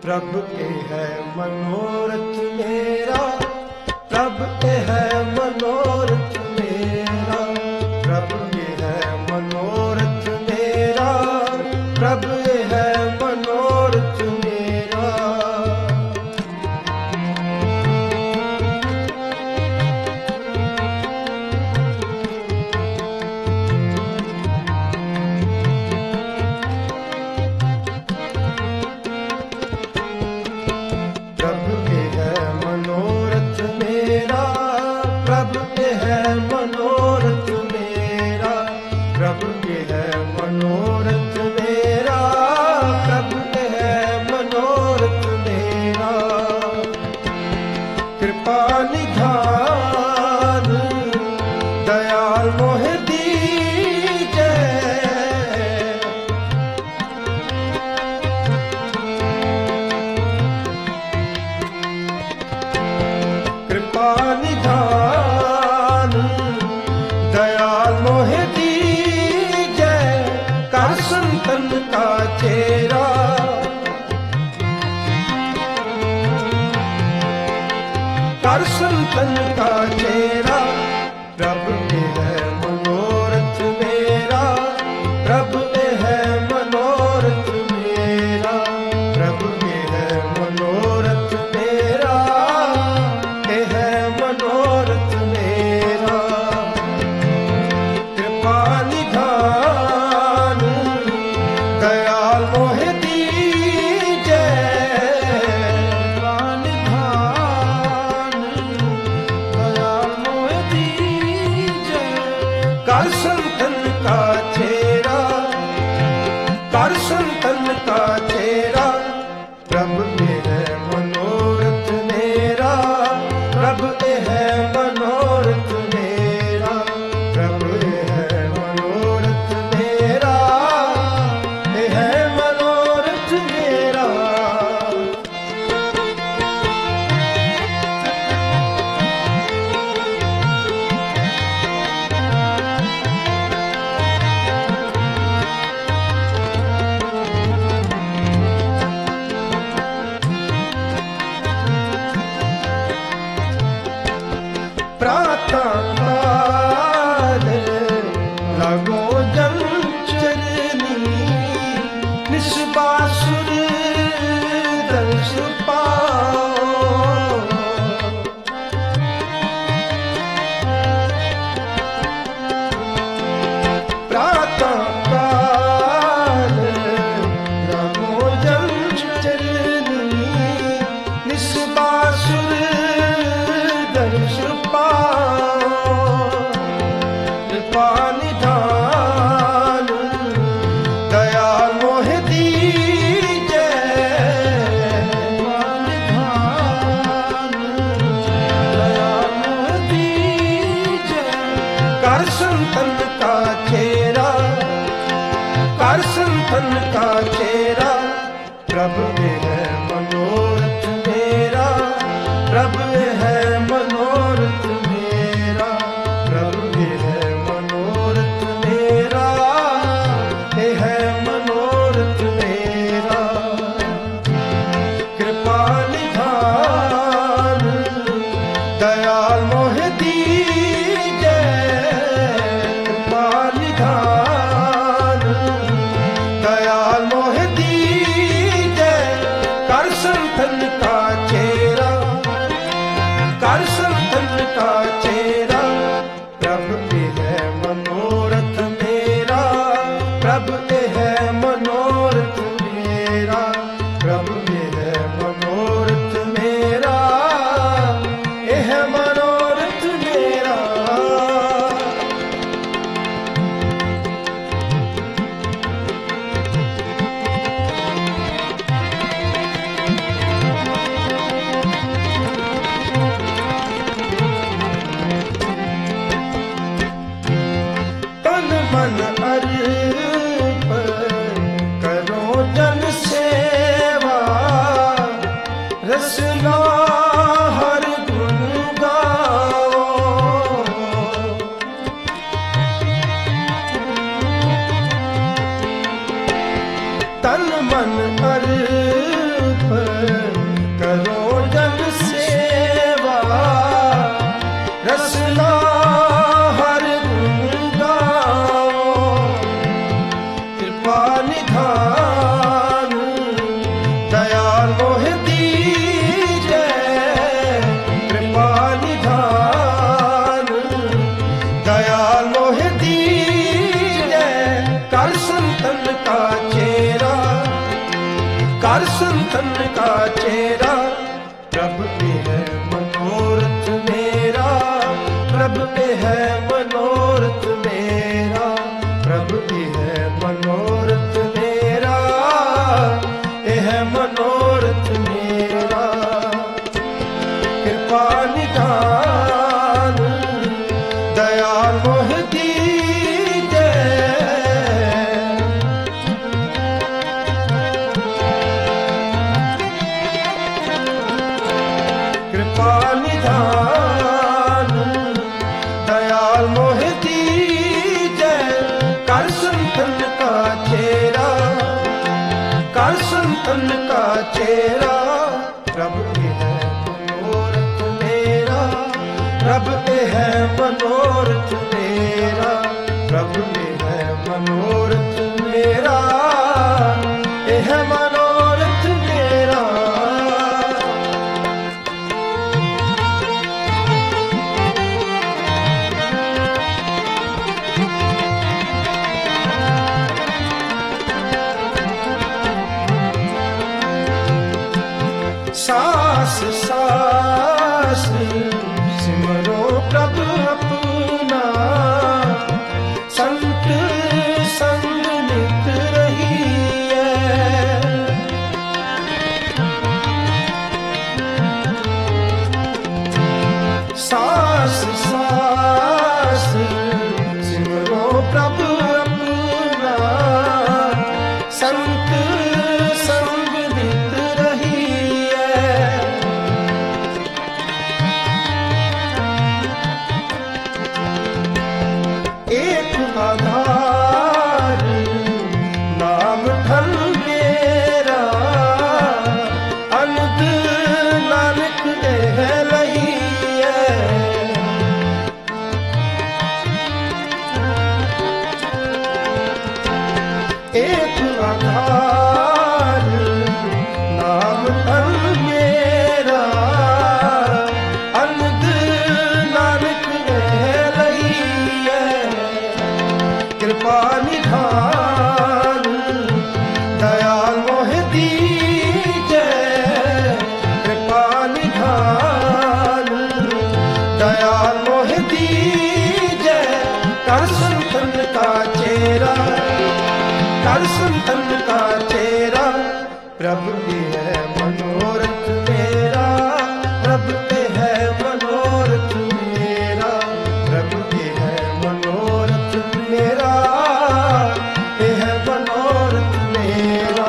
प्रभु के है मनोरथ मेरा, प्रभु के है मनोरथ मेरा, प्रभु के है मनोरथ मेरा, प्रभु के है मनोरथ मेरा। प्रभु के है मनोरथ मेरा, प्रभु के है मनोरथ मेरा, प्रभु के है मनोरथ मेरा, प्रभु के है मनोरथ मेरा। कृपा निधान दयाल मोहि दीजै, कृपा निधान दयाल मोहि दीजै, कर संतन का चेरा, कर संतन का चेरा। प्रभु के है मनोरथ मेरा, प्रभु के है मनोरथ मेरा, प्रभु के है मनोरथ मेरा, के है मनोरथ मेरा। कृपा निधान दयाल मोहि दीजै, कृपा निधान दयाल मोहि दीजै, कर संतन का चेरा, कर संतन का चेरा। प्रभु के है मनोरथ मेरा, प्रभु के है मनोरथ मेरा, प्रभु के है मनोरथ मेरा, के है मनोरथ मेरा। प्रातः काल लगो जन चरनी, निस्बासुर दर्श पाओ। प्रातः काल लगो जन चरनी, निस्बासुर दर्श पाओ। कृपा निधान दयाल मोहि दीजै, कृपा निधान दयाल मोहि दीजै, कर संतन का चेरा, कर संतन का चेरा। प्रभु के है मनोरथ मेरा, प्रभु के है मनोरथ मेरा, प्रभु के है मनोरथ मेरा, के है मनोरथ मेरा। कृपा निधान दयाल मोहि दीजै, कृपा निधान दयाल मोहि दीजै, कर संतन का चेरा, कर संतन का चेरा। प्रभु के है मनोरथ मेरा, प्रभु के है मनोरथ मेरा, प्रभु के है मनोरथ मेरा, ये है मनोरथ मेरा। तन मन अर्पण करो जन सेवा, रसना हर गुण गाओ। तन मन अर्पण करो जन सेवा, रसना हर गुण गाओ, कृपा निधान दयाल मोहि दीजै, कृपा निधान दयाल मोहि दीजै। कर संतन का चेरा, कर संतन का चेरा, प्रभु पे है मनोरथ मेरा, प्रभु पे है मनोरथ मेरा, प्रभु पे है मनोरथ मेरा, ये है मनोरथ मेरा। कृपा निधान दयाल मोहि दीजै, कृपा निधान दयाल मोहि दीजै। कर संतन का चेरा, कर संतन का चेरा, प्रभु पे है मनोरथ मेरा, प्रभु पे है मनोरथ मेरा, प्रभु पे है मनोरथ मेरा, ये है मनोरथ मेरा। सास सास सिमरो प्रभु अपना, संत संग नित रहिए, सास सास सिमरो प्रभु अपना, संत संग नित रहिए। एक आधार नाम धन मेरा, अनंत नानक देह लइए, एक आधार नाम धन मेरा, अनंत नानक देह लइए। कृपा निधान दयाल मोहि दीजै, कृपा निधान दयाल मोहि दीजै। कर संतन का चेरा, कर संतन का चेरा, प्रभु पे है मनोरथ मेरा, प्रभु पे है मनोरथ मेरा, प्रभु पे है मनोरथ मेरा, ये है मनोरथ मेरा।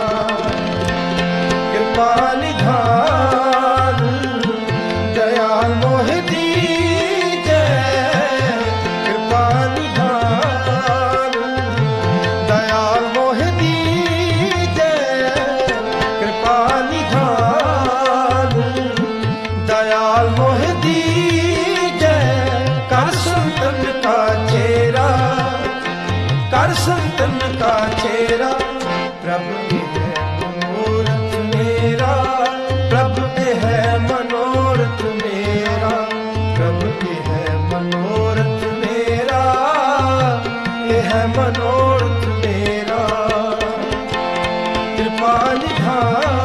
कृपा निधान दयाल मोहि दीजै, कृपा निधान दयाल मोहि दीजै, कृपा निधान दयाल मोहि दीजै। कर संतन का चेरा, कर संतन का चेरा, प्रभु पे है मनोरथ मेरा, प्रभु पे है मनोरथ मेरा, प्रभु पे है मनोरथ मेरा, ये है मनोरथ मेरा। कृपा निधान